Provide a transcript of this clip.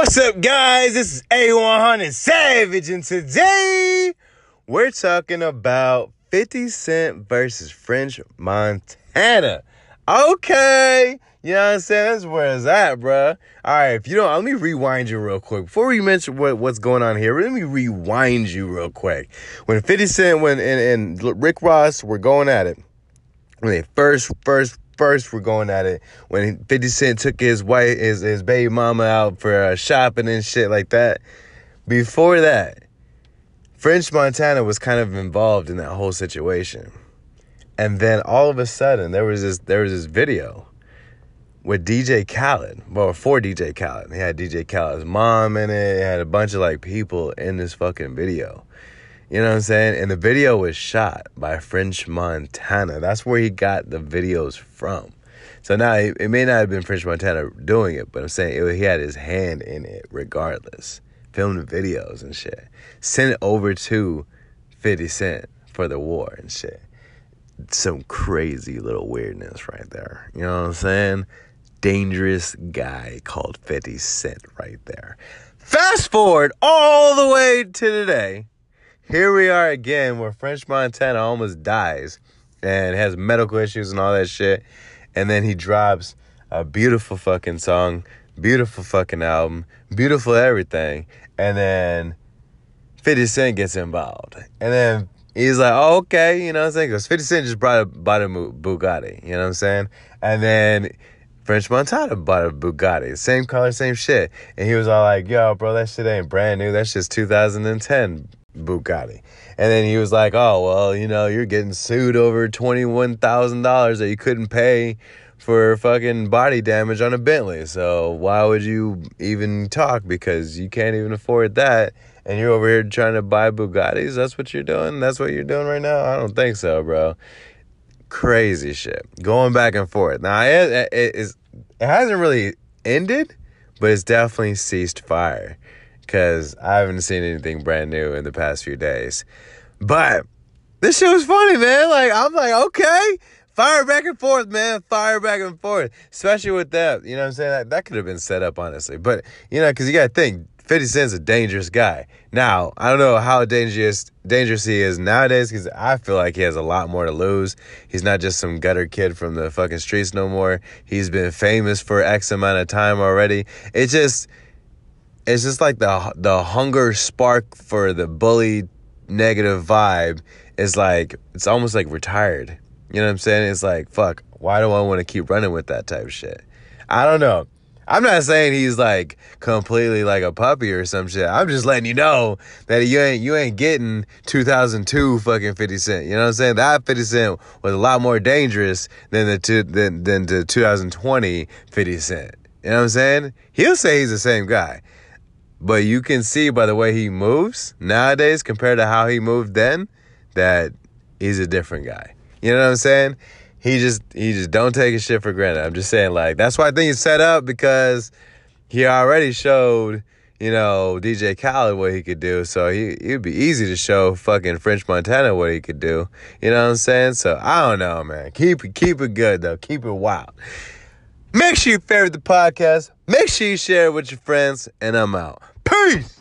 What's up, guys? This is A100 Savage, and today we're talking about 50 Cent versus French Montana. Okay, you know what I'm saying? That's where it's at, bruh. All right, if you don't, let me rewind you real quick. Before we mention what's going on here, let me rewind you real quick. When 50 Cent and Rick Ross were going at it, when they first were going at it, when 50 Cent took his baby mama out for shopping and shit like that. Before that, French Montana was kind of involved in that whole situation. And then all of a sudden, there was this video with DJ Khaled. Well, for DJ Khaled. He had DJ Khaled's mom in it. It had a bunch of people in this fucking video. You know what I'm saying? And the video was shot by French Montana. That's where he got the videos from. So now, it may not have been French Montana doing it, but I'm saying he had his hand in it regardless. Filmed videos and shit. Sent it over to 50 Cent for the war and shit. Some crazy little weirdness right there. You know what I'm saying? Dangerous guy called 50 Cent right there. Fast forward all the way to today. Here we are again where French Montana almost dies and has medical issues and all that shit. And then he drops a beautiful fucking song, beautiful fucking album, beautiful everything. And then 50 Cent gets involved. And then he's like, oh, okay, you know what I'm saying? Because 50 Cent just bought a Bugatti, you know what I'm saying? And then French Montana bought a Bugatti. Same color, same shit. And he was all like, yo, bro, that shit ain't brand new. That's just 2010 Bugatti. And then he was like, oh, well, you know, you're getting sued over $21,000 that you couldn't pay for fucking body damage on a Bentley. So why would you even talk? Because you can't even afford that. And you're over here trying to buy Bugattis. That's what you're doing? That's what you're doing right now? I don't think so, bro. Crazy shit. Going back and forth. Now, it hasn't really ended, but it's definitely ceased fire. Because I haven't seen anything brand new in the past few days. But this shit was funny, man. I'm like, okay. Fire back and forth, man. Fire back and forth. Especially with that. You know what I'm saying? That could have been set up, honestly. But, you know, because you got to think, 50 Cent's a dangerous guy. Now, I don't know how dangerous he is nowadays, because I feel like he has a lot more to lose. He's not just some gutter kid from the fucking streets no more. He's been famous for X amount of time already. It's just like the hunger spark for the bully negative vibe is like, it's almost like retired. You know what I'm saying? It's like, fuck, why do I want to keep running with that type of shit? I don't know. I'm not saying he's like completely like a puppy or some shit. I'm just letting you know that you ain't getting 2002 fucking 50 Cent. You know what I'm saying? That 50 Cent was a lot more dangerous than the 2020 50 Cent. You know what I'm saying? He'll say he's the same guy. But you can see by the way he moves nowadays compared to how he moved then that he's a different guy. You know what I'm saying? He just don't take his shit for granted. I'm just saying, that's why I think it's set up, because he already showed, you know, DJ Khaled what he could do. So it'd be easy to show fucking French Montana what he could do. You know what I'm saying? So I don't know, man. Keep it good though. Keep it wild. Make sure you favorite the podcast. Make sure you share it with your friends. And I'm out. Peace.